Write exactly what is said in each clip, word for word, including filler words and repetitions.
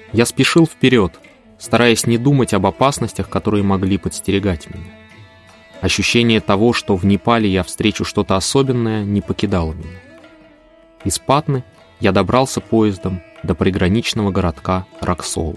Я спешил вперед, стараясь не думать об опасностях, которые могли подстерегать меня. Ощущение того, что в Непале я встречу что-то особенное, не покидало меня. Из Патны я добрался поездом до приграничного городка Раксола.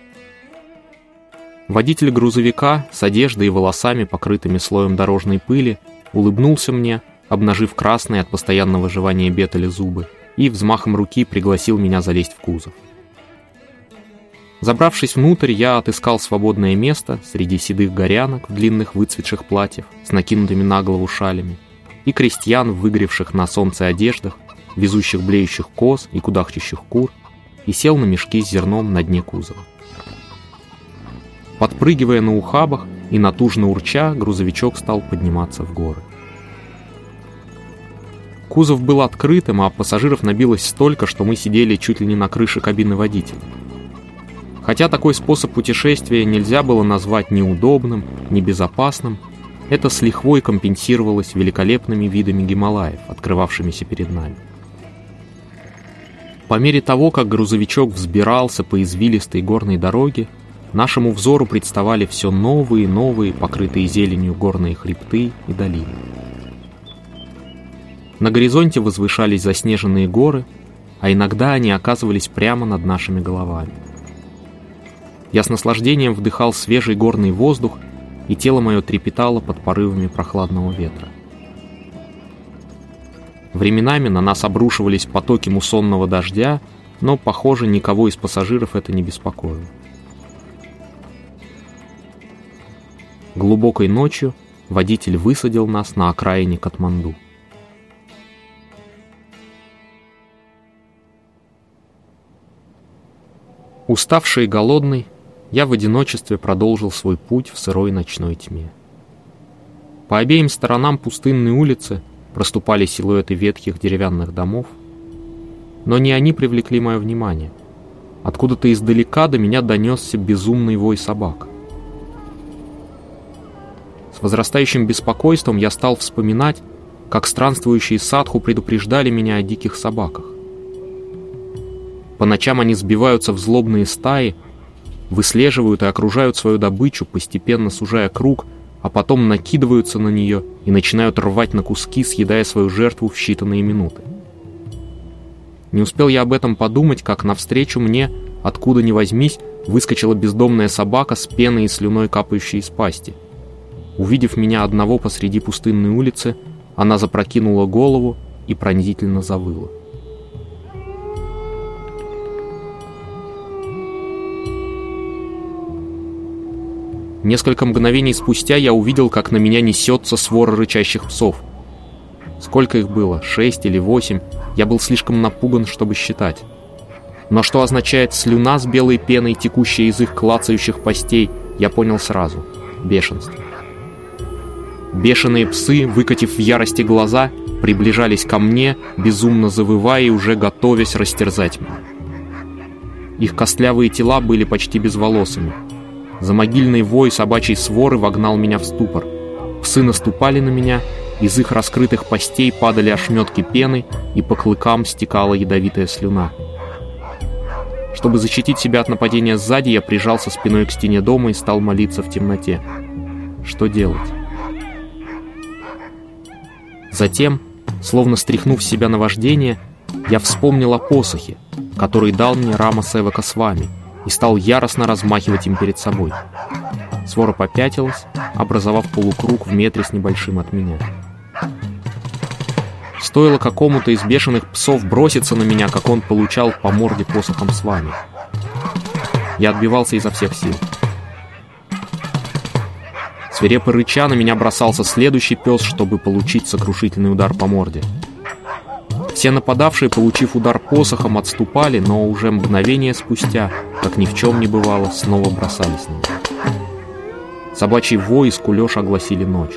Водитель грузовика с одеждой и волосами, покрытыми слоем дорожной пыли, улыбнулся мне, обнажив красные от постоянного жевания бетали зубы, и взмахом руки пригласил меня залезть в кузов. Забравшись внутрь, я отыскал свободное место среди седых горянок в длинных выцветших платьях с накинутыми на голову шалями и крестьян в выгоревших на солнце одеждах, везущих блеющих коз и кудахчущих кур, и сел на мешки с зерном на дне кузова. Подпрыгивая на ухабах и натужно урча, грузовичок стал подниматься в горы. Кузов был открытым, а пассажиров набилось столько, что мы сидели чуть ли не на крыше кабины водителя. Хотя такой способ путешествия нельзя было назвать ни удобным, ни безопасным, это с лихвой компенсировалось великолепными видами Гималаев, открывавшимися перед нами. По мере того, как грузовичок взбирался по извилистой горной дороге, нашему взору представали все новые и новые, покрытые зеленью горные хребты и долины. На горизонте возвышались заснеженные горы, а иногда они оказывались прямо над нашими головами. Я с наслаждением вдыхал свежий горный воздух, и тело мое трепетало под порывами прохладного ветра. Временами на нас обрушивались потоки муссонного дождя, но, похоже, никого из пассажиров это не беспокоило. Глубокой ночью водитель высадил нас на окраине Катманду. Уставший и голодный, я в одиночестве продолжил свой путь в сырой ночной тьме. По обеим сторонам пустынной улицы проступали силуэты ветхих деревянных домов, но не они привлекли мое внимание. Откуда-то издалека до меня донесся безумный вой собак. С возрастающим беспокойством я стал вспоминать, как странствующие садху предупреждали меня о диких собаках. По ночам они сбиваются в злобные стаи, выслеживают и окружают свою добычу, постепенно сужая круг, а потом накидываются на нее и начинают рвать на куски, съедая свою жертву в считанные минуты. Не успел я об этом подумать, как навстречу мне, откуда ни возьмись, выскочила бездомная собака с пеной и слюной, капающей из пасти. Увидев меня одного посреди пустынной улицы, она запрокинула голову и пронзительно завыла. Несколько мгновений спустя я увидел, как на меня несется свора рычащих псов. Сколько их было? Шесть или восемь? Я был слишком напуган, чтобы считать. Но что означает слюна с белой пеной, текущая из их клацающих пастей, я понял сразу. Бешенство. Бешеные псы, выкатив в ярости глаза, приближались ко мне, безумно завывая и уже готовясь растерзать меня. Их костлявые тела были почти безволосыми. Замогильный вой собачьей своры вогнал меня в ступор. Псы наступали на меня, из их раскрытых пастей падали ошметки пены, и по клыкам стекала ядовитая слюна. Чтобы защитить себя от нападения сзади, я прижался спиной к стене дома и стал молиться в темноте. Что делать? Затем, словно стряхнув с себя наваждение, я вспомнил о посохе, который дал мне Рама Севака Свами, и стал яростно размахивать им перед собой. Свора попятилась, образовав полукруг в метре с небольшим от меня. Стоило какому-то из бешеных псов броситься на меня, как он получал по морде посохом Свами. Я отбивался изо всех сил. Свирепо рыча на меня бросался следующий пес, чтобы получить сокрушительный удар по морде. Все нападавшие, получив удар посохом, отступали, но уже мгновение спустя, как ни в чем не бывало, снова бросались на меня. Собачий вой и скулёж огласили ночь.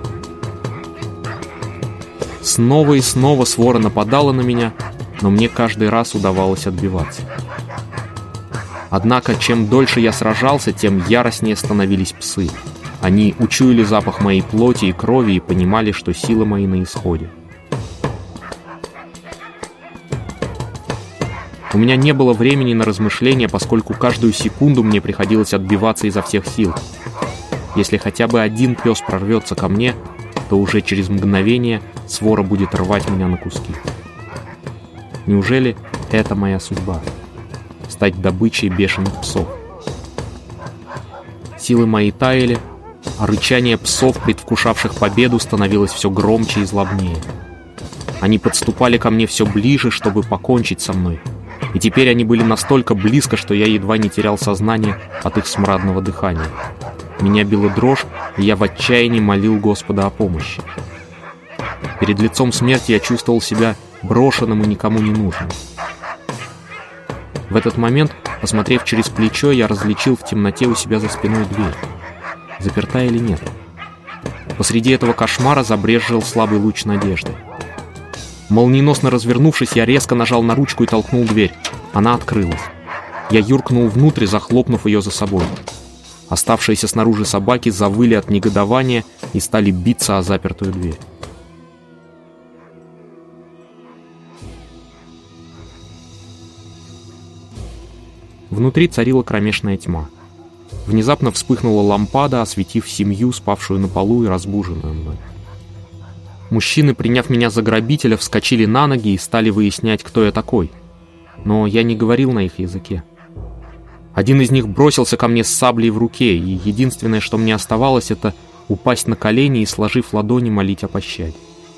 Снова и снова свора нападала на меня, но мне каждый раз удавалось отбиваться. Однако, чем дольше я сражался, тем яростнее становились псы. Они учуяли запах моей плоти и крови и понимали, что силы мои на исходе. У меня не было времени на размышления, поскольку каждую секунду мне приходилось отбиваться изо всех сил. Если хотя бы один пес прорвется ко мне, то уже через мгновение свора будет рвать меня на куски. Неужели это моя судьба? Стать добычей бешеных псов? Силы мои таяли, а рычание псов, предвкушавших победу, становилось все громче и злобнее. Они подступали ко мне все ближе, чтобы покончить со мной. И теперь они были настолько близко, что я едва не терял сознание от их смрадного дыхания. Меня била дрожь, и я в отчаянии молил Господа о помощи. Перед лицом смерти я чувствовал себя брошенным и никому не нужным. В этот момент, посмотрев через плечо, я различил в темноте у себя за спиной дверь. Заперта или нет? Посреди этого кошмара забрезжил слабый луч надежды. Молниеносно развернувшись, я резко нажал на ручку и толкнул дверь. Она открылась. Я юркнул внутрь, захлопнув ее за собой. Оставшиеся снаружи собаки завыли от негодования и стали биться о запертую дверь. Внутри царила кромешная тьма. Внезапно вспыхнула лампада, осветив семью, спавшую на полу и разбуженную мной. Мужчины, приняв меня за грабителя, вскочили на ноги и стали выяснять, кто я такой. Но я не говорил на их языке. Один из них бросился ко мне с саблей в руке, и единственное, что мне оставалось, это упасть на колени и, сложив ладони, молить о пощаде.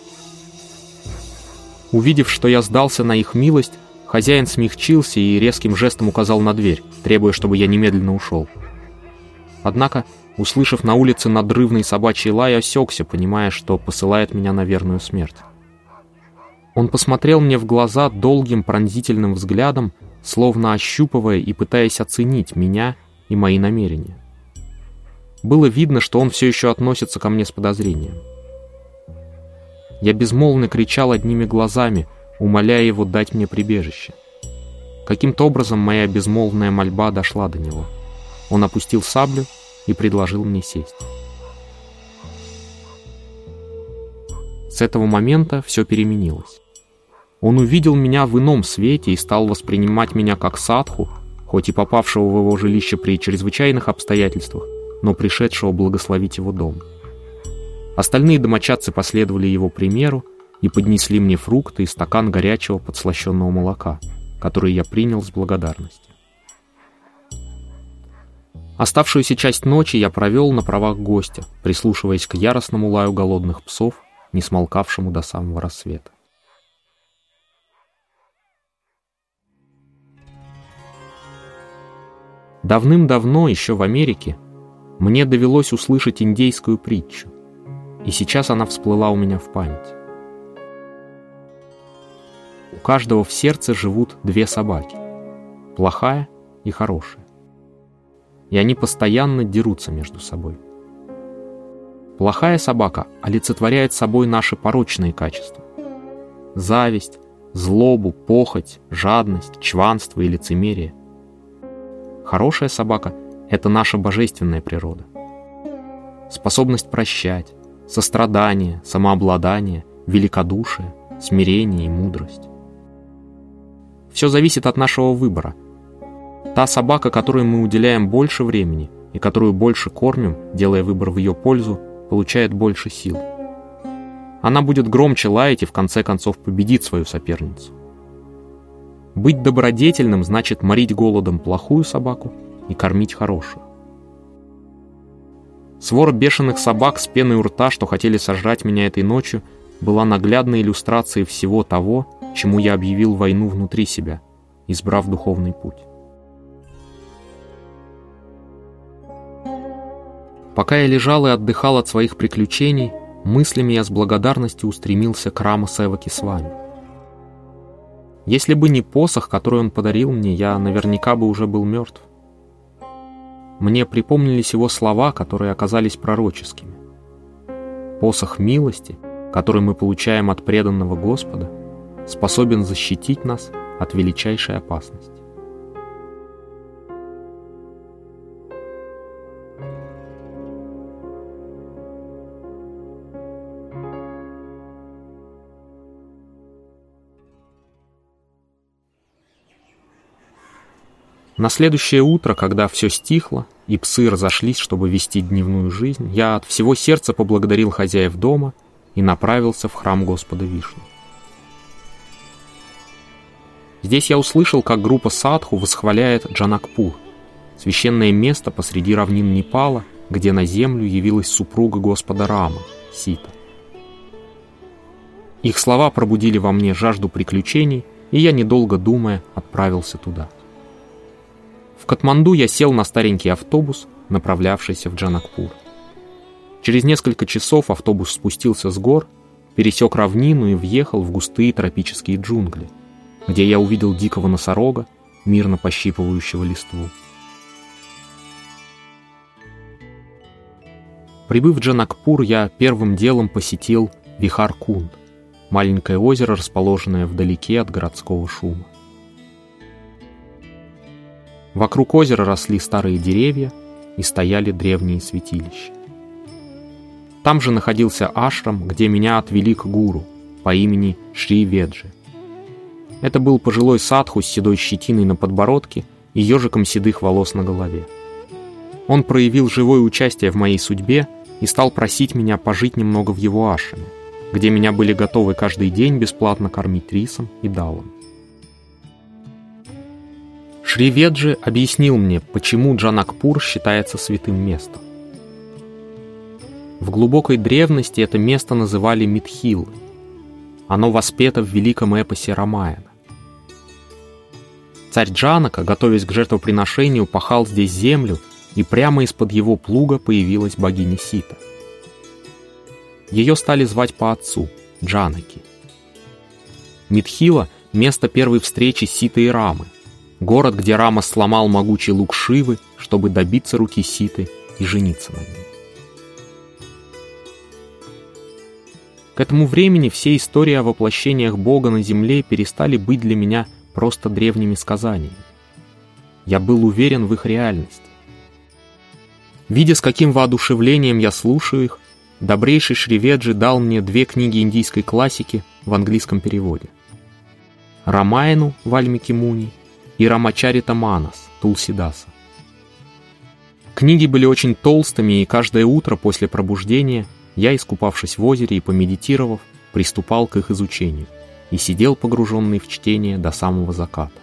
Увидев, что я сдался на их милость, хозяин смягчился и резким жестом указал на дверь, требуя, чтобы я немедленно ушел. Однако, услышав на улице надрывный собачий лай, осекся, понимая, что посылает меня на верную смерть. Он посмотрел мне в глаза долгим пронзительным взглядом, словно ощупывая и пытаясь оценить меня и мои намерения. Было видно, что он все еще относится ко мне с подозрением. Я безмолвно кричал одними глазами, умоляя его дать мне прибежище. Каким-то образом моя безмолвная мольба дошла до него. Он опустил саблю и предложил мне сесть. С этого момента все переменилось. Он увидел меня в ином свете и стал воспринимать меня как садху, хоть и попавшего в его жилище при чрезвычайных обстоятельствах, но пришедшего благословить его дом. Остальные домочадцы последовали его примеру и поднесли мне фрукты и стакан горячего подслащенного молока, который я принял с благодарностью. Оставшуюся часть ночи я провел на правах гостя, прислушиваясь к яростному лаю голодных псов, не смолкавшему до самого рассвета. Давным-давно, еще в Америке, мне довелось услышать индейскую притчу, и сейчас она всплыла у меня в память. У каждого в сердце живут две собаки, плохая и хорошая, и они постоянно дерутся между собой. Плохая собака олицетворяет собой наши порочные качества: зависть, злобу, похоть, жадность, чванство и лицемерие. Хорошая собака — это наша божественная природа. Способность прощать, сострадание, самообладание, великодушие, смирение и мудрость. Все зависит от нашего выбора. Та собака, которой мы уделяем больше времени и которую больше кормим, делая выбор в ее пользу, получает больше сил. Она будет громче лаять и в конце концов победит свою соперницу. Быть добродетельным значит морить голодом плохую собаку и кормить хорошую. Свора бешеных собак с пеной у рта, что хотели сожрать меня этой ночью, была наглядной иллюстрацией всего того, чему я объявил войну внутри себя, избрав духовный путь. Пока я лежал и отдыхал от своих приключений, мыслями я с благодарностью устремился к Рама Севакисвами. Если бы не посох, который он подарил мне, я наверняка бы уже был мертв. Мне припомнились его слова, которые оказались пророческими. Посох милости, который мы получаем от преданного Господа, способен защитить нас от величайшей опасности. На следующее утро, когда все стихло, и псы разошлись, чтобы вести дневную жизнь, я от всего сердца поблагодарил хозяев дома и направился в храм Господа Вишну. Здесь я услышал, как группа садху восхваляет Джанакпур, священное место посреди равнин Непала, где на землю явилась супруга Господа Рама, Сита. Их слова пробудили во мне жажду приключений, и я, недолго думая, отправился туда. В Катманду я сел на старенький автобус, направлявшийся в Джанакпур. Через несколько часов автобус спустился с гор, пересек равнину и въехал в густые тропические джунгли, где я увидел дикого носорога, мирно пощипывающего листву. Прибыв в Джанакпур, я первым делом посетил Вихар-Кунд, маленькое озеро, расположенное вдалеке от городского шума. Вокруг озера росли старые деревья и стояли древние святилища. Там же находился ашрам, где меня отвели к гуру по имени Шри Веджи. Это был пожилой садху с седой щетиной на подбородке и ежиком седых волос на голове. Он проявил живое участие в моей судьбе и стал просить меня пожить немного в его ашраме, где меня были готовы каждый день бесплатно кормить рисом и далом. Шри Веджи объяснил мне, почему Джанакпур считается святым местом. В глубокой древности это место называли Митхилой. Оно воспето в великом эпосе Рамаяна. Царь Джанака, готовясь к жертвоприношению, пахал здесь землю, и прямо из-под его плуга появилась богиня Сита. Ее стали звать по отцу – Джанаки. Митхила – место первой встречи Ситы и Рамы, город, где Рама сломал могучий лук Шивы, чтобы добиться руки Ситы и жениться на ней. К этому времени все истории о воплощениях Бога на земле перестали быть для меня просто древними сказаниями. Я был уверен в их реальности. Видя, с каким воодушевлением я слушаю их, добрейший Шри Веджи дал мне две книги индийской классики в английском переводе. Рамаяну Вальмики Муни и Рамачарита Манас Тулсидаса. Книги были очень толстыми, и каждое утро после пробуждения я, искупавшись в озере и помедитировав, приступал к их изучению и сидел погруженный в чтение до самого заката.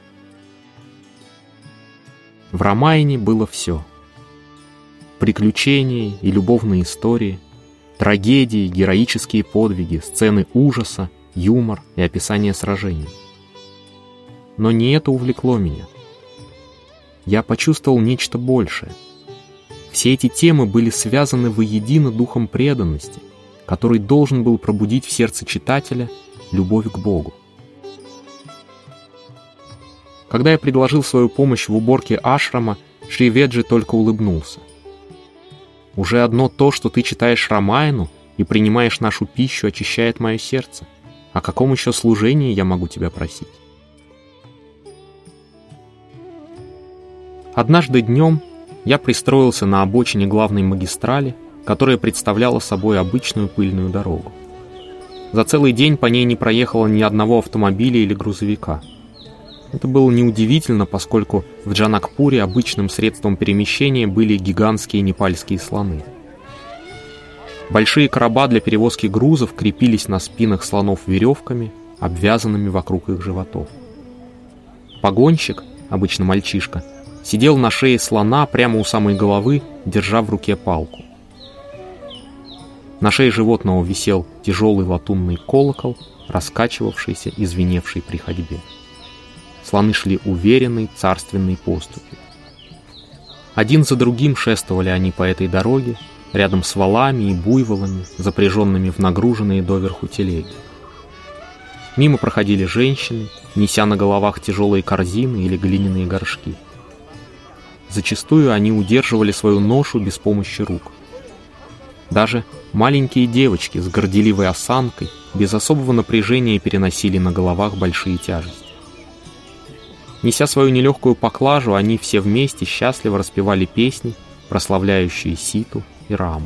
В Рамаяне было все. Приключения и любовные истории, трагедии, героические подвиги, сцены ужаса, юмор и описание сражений. Но не это увлекло меня. Я почувствовал нечто большее. Все эти темы были связаны воедино духом преданности, который должен был пробудить в сердце читателя любовь к Богу. Когда я предложил свою помощь в уборке ашрама, Шри Веджи только улыбнулся. «Уже одно то, что ты читаешь Рамаяну и принимаешь нашу пищу, очищает мое сердце. О каком еще служении я могу тебя просить?» Однажды днем я пристроился на обочине главной магистрали, которая представляла собой обычную пыльную дорогу. За целый день по ней не проехало ни одного автомобиля или грузовика. Это было неудивительно, поскольку в Джанакпуре обычным средством перемещения были гигантские непальские слоны. Большие короба для перевозки грузов крепились на спинах слонов веревками, обвязанными вокруг их животов. Погонщик, обычно мальчишка, сидел на шее слона прямо у самой головы, держа в руке палку. На шее животного висел тяжелый латунный колокол, раскачивавшийся и звеневший при ходьбе. Слоны шли уверенной, царственной поступью. Один за другим шествовали они по этой дороге, рядом с валами и буйволами, запряженными в нагруженные доверху телеги. Мимо проходили женщины, неся на головах тяжелые корзины или глиняные горшки. Зачастую они удерживали свою ношу без помощи рук. Даже маленькие девочки с горделивой осанкой без особого напряжения переносили на головах большие тяжести. Неся свою нелегкую поклажу, они все вместе счастливо распевали песни, прославляющие Ситу и Раму.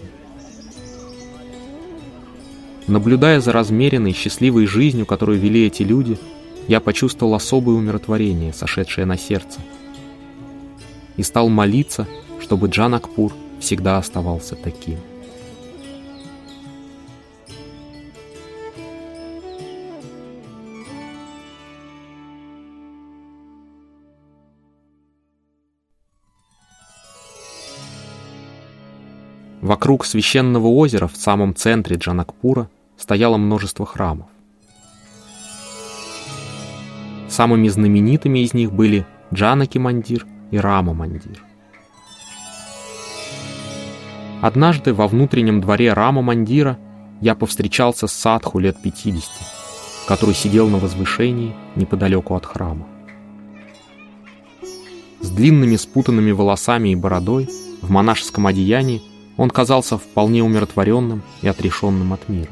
Наблюдая за размеренной, счастливой жизнью, которую вели эти люди, я почувствовал особое умиротворение, сошедшее на сердце. и стал молиться, чтобы Джанакпур всегда оставался таким. Вокруг священного озера в самом центре Джанакпура стояло множество храмов. Самыми знаменитыми из них были Джанаки-мандир и Рама-мандир. Однажды во внутреннем дворе Рама-мандира я повстречался с садху лет пятидесяти, который сидел на возвышении неподалеку от храма. С длинными спутанными волосами и бородой, в монашеском одеянии, он казался вполне умиротворенным и отрешенным от мира.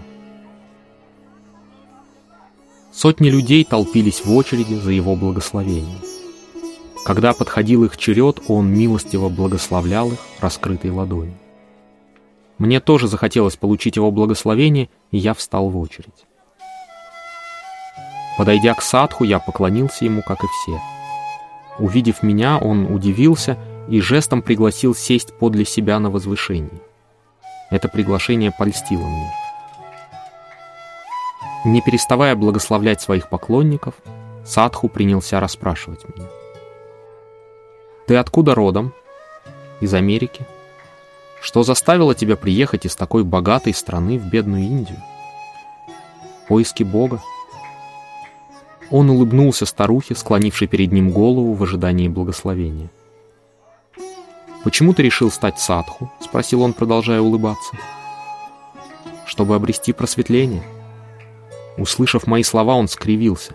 Сотни людей толпились в очереди за его благословением. Когда подходил их черед, он милостиво благословлял их раскрытой ладонью. Мне тоже захотелось получить его благословение, и я встал в очередь. Подойдя к садху, я поклонился ему, как и все. Увидев меня, он удивился и жестом пригласил сесть подле себя на возвышении. Это приглашение польстило мне. Не переставая благословлять своих поклонников, садху принялся расспрашивать меня. «Ты откуда родом?» «Из Америки». «Что заставило тебя приехать из такой богатой страны в бедную Индию?» «Поиски Бога». Он улыбнулся старухе, склонившей перед ним голову в ожидании благословения. «Почему ты решил стать садху?» — спросил он, продолжая улыбаться. «Чтобы обрести просветление». Услышав мои слова, он скривился.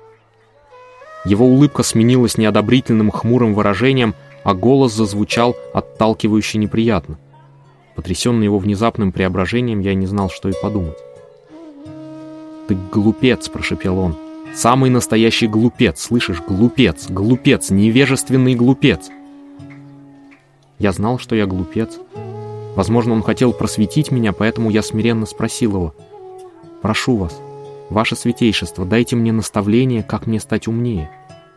Его улыбка сменилась неодобрительным хмурым выражением, а голос зазвучал отталкивающе неприятно. Потрясенный его внезапным преображением, я не знал, что и подумать. «Ты глупец!» — прошепел он. «Самый настоящий глупец! Слышишь? Глупец! Глупец! Невежественный глупец!» Я знал, что я глупец. Возможно, он хотел просветить меня, поэтому я смиренно спросил его: «Прошу вас, ваше святейшество, дайте мне наставление, как мне стать умнее».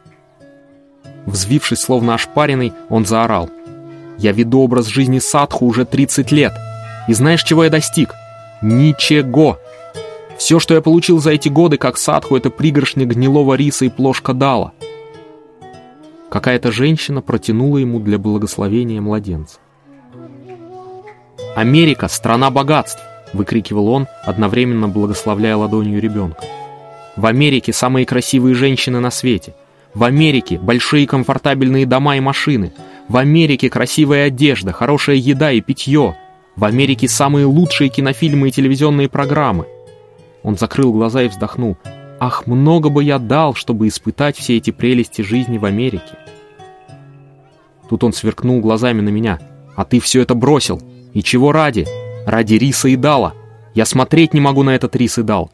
Взвившись, словно ошпаренный, он заорал: «Я веду образ жизни садху уже тридцать лет, и знаешь, чего я достиг? Ничего! Все, что я получил за эти годы как садху, это пригоршня гнилого риса и плошка дала». Какая-то женщина протянула ему для благословения младенца. «Америка — страна богатств!» — выкрикивал он, одновременно благословляя ладонью ребенка. «В Америке самые красивые женщины на свете. В Америке большие комфортабельные дома и машины. В Америке красивая одежда, хорошая еда и питье. В Америке самые лучшие кинофильмы и телевизионные программы». Он закрыл глаза и вздохнул. «Ах, много бы я дал, чтобы испытать все эти прелести жизни в Америке». Тут он сверкнул глазами на меня. «А ты все это бросил. И чего ради? Ради риса и дала. Я смотреть не могу на этот рис и дал.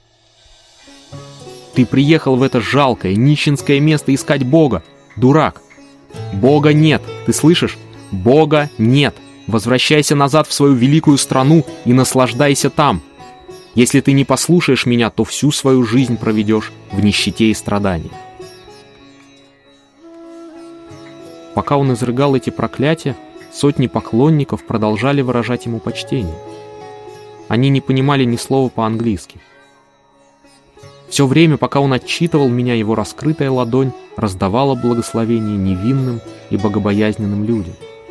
Ты приехал в это жалкое, нищенское место искать Бога. Дурак. Бога нет. Ты слышишь? Бога нет. Возвращайся назад в свою великую страну и наслаждайся там. Если ты не послушаешь меня, то всю свою жизнь проведешь в нищете и страдании». Пока он изрыгал эти проклятия, сотни поклонников продолжали выражать ему почтение. Они не понимали ни слова по-английски. Все время, пока он отчитывал меня, его раскрытая ладонь раздавала благословение невинным и богобоязненным людям.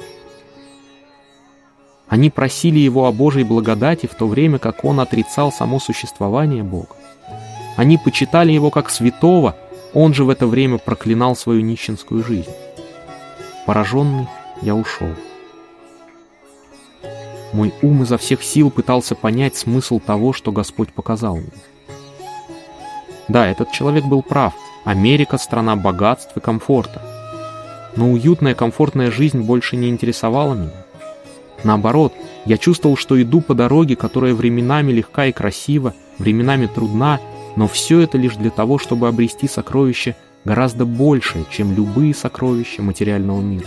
Они просили его о Божьей благодати, в то время как он отрицал само существование Бога. Они почитали его как святого, он же в это время проклинал свою нищенскую жизнь. Пораженный, я ушел. Мой ум изо всех сил пытался понять смысл того, что Господь показал мне. Да, этот человек был прав. Америка — страна богатств и комфорта. Но уютная, комфортная жизнь больше не интересовала меня. Наоборот, я чувствовал, что иду по дороге, которая временами легка и красива, временами трудна, но все это лишь для того, чтобы обрести сокровище гораздо большее, чем любые сокровища материального мира.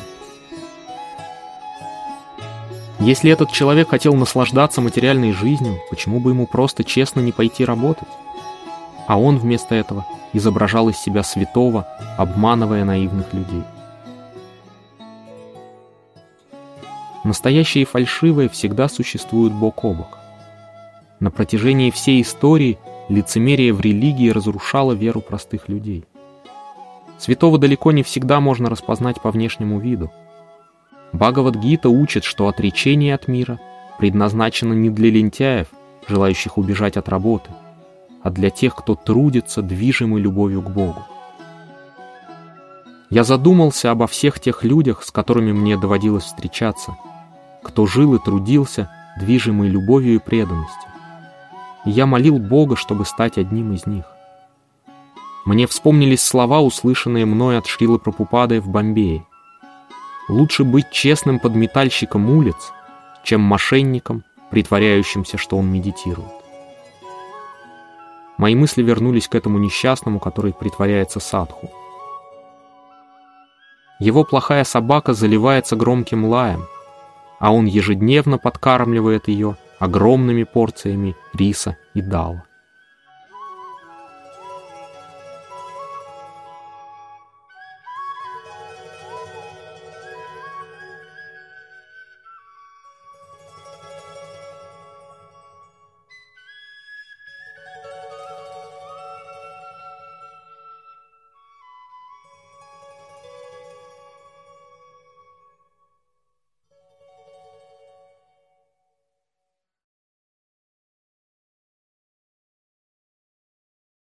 Если этот человек хотел наслаждаться материальной жизнью, почему бы ему просто честно не пойти работать? А он вместо этого изображал из себя святого, обманывая наивных людей. Настоящее и фальшивое всегда существуют бок о бок. На протяжении всей истории лицемерие в религии разрушало веру простых людей. Святого далеко не всегда можно распознать по внешнему виду. Бхагавад-гита учит, что отречение от мира предназначено не для лентяев, желающих убежать от работы, а для тех, кто трудится, движимый любовью к Богу. Я задумался обо всех тех людях, с которыми мне доводилось встречаться, кто жил и трудился, движимый любовью и преданностью. И я молил Бога, чтобы стать одним из них. Мне вспомнились слова, услышанные мной от Шрилы Прабхупады в Бомбее. Лучше быть честным подметальщиком улиц, чем мошенником, притворяющимся, что он медитирует. Мои мысли вернулись к этому несчастному, который притворяется садху. Его плохая собака заливается громким лаем, а он ежедневно подкармливает ее огромными порциями риса и дала.